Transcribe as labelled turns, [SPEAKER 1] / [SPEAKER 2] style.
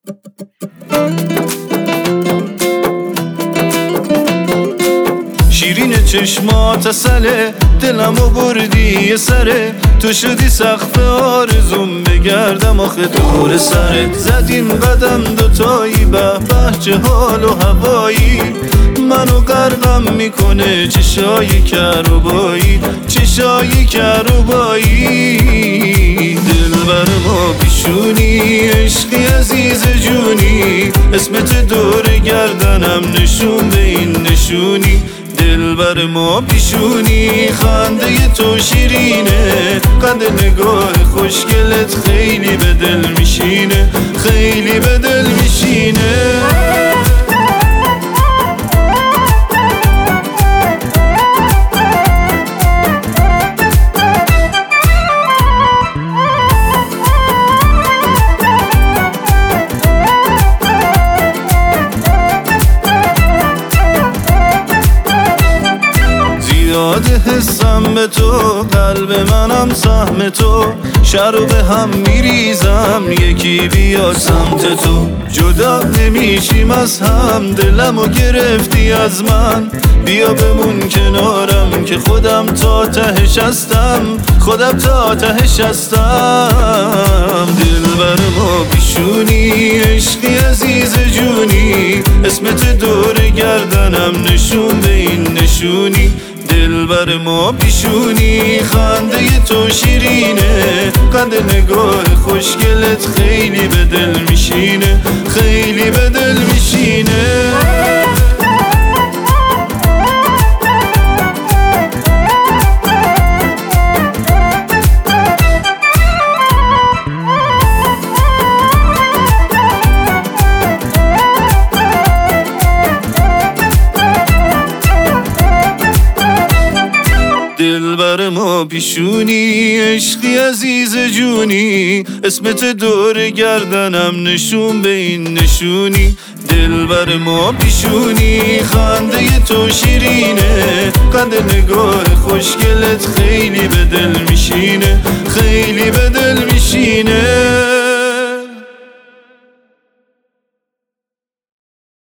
[SPEAKER 1] شیرین چشمات اصله دلمو بردی یه سره، تو شدی سقف آرزوم بگردم آخه دور سرت. زدیم قدم دوتایی به به چه حال و هوایی، منو غرقم میکنه چشای کروبایی، چشای کروبایی. دلبر ما پیشونی عشقی عزیز جونی، اسمت دور گردنم نشون به این نشونی. دلبر ما پیشونی خنده تو شیرینه، قد نگاه خوشگلت خیلی به دل میشینه، خیلی به دل میشینه. زیاده حسم به تو، قلب منم سهم تو، شر به هم میریزم یکی بیاد سمت تو. جدا نمیشیم از هم، دلمو گرفتی از من، بیا بمون کنارم که خودم تا تهش هستم، خودم تا تهش هستم. دلبر ما پیشونی عشقی عزیز جونی، اسمت دور گردنم نشون به این نشونی. دلبر ما پیشونی خنده تو شیرینه، قد نگاه خوشگلت خیلی به دل میشینه، خیلی به دل میشینه. دلبر ما پیشونی عشقی عزیز جونی، اسمت دور گردنم نشون به این نشونی. دلبر ما پیشونی خنده تو شیرینه، قد نگاه خوشگلت خیلی به دل میشینه،